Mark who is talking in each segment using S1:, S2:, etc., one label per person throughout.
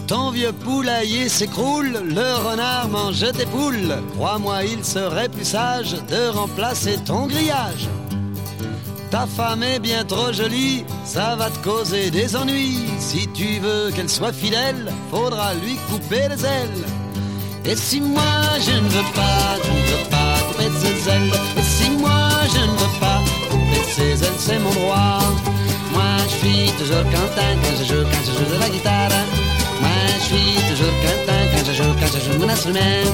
S1: Ton vieux poulailler s'écroule, le renard mange tes poules. Crois-moi, il serait plus sage de remplacer ton grillage. Ta femme est bien trop jolie, ça va te causer des ennuis. Si tu veux qu'elle soit fidèle, faudra lui couper les ailes. Et si moi je ne veux pas couper ses ailes. Et si moi je ne veux pas couper ses ailes, c'est mon droit. Moi je suis toujours content quand je joue de la guitare. Moi je suis toujours content quand je joue mon instrument.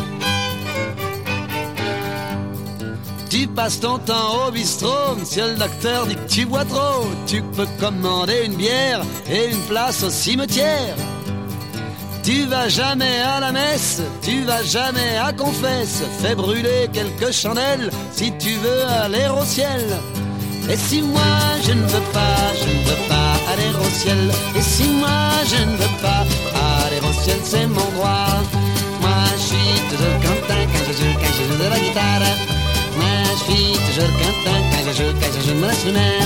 S1: Tu passes ton temps au bistrot, monsieur le docteur dit que tu bois trop. Tu peux commander une bière et une place au cimetière. Tu vas jamais à la messe, tu vas jamais à confesse. Fais brûler quelques chandelles si tu veux aller au ciel. Et si moi je ne veux pas aller au ciel. Et si moi je ne veux pas aller au ciel, c'est mon droit. Moi je suis toujours content quand je joue de la guitare. Moi je suis toujours content quand je joue mon instrument.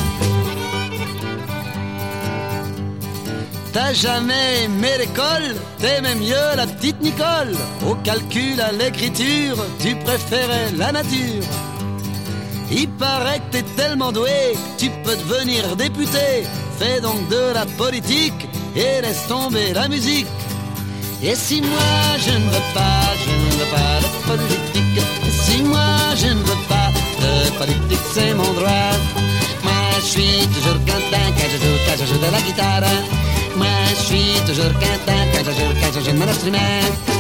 S1: T'as jamais aimé l'école, t'aimais mieux la petite Nicole. Au calcul, à l'écriture, tu préférais la nature. Il paraît que t'es tellement doué, tu peux devenir député. Fais donc de la politique et laisse tomber la musique. Et si moi je ne veux pas de politique. Et si moi je ne veux pas de politique, c'est mon droit. Moi je suis toujours content quand je joue de la guitare. Moi je suis toujours content quand je joue mon instrument.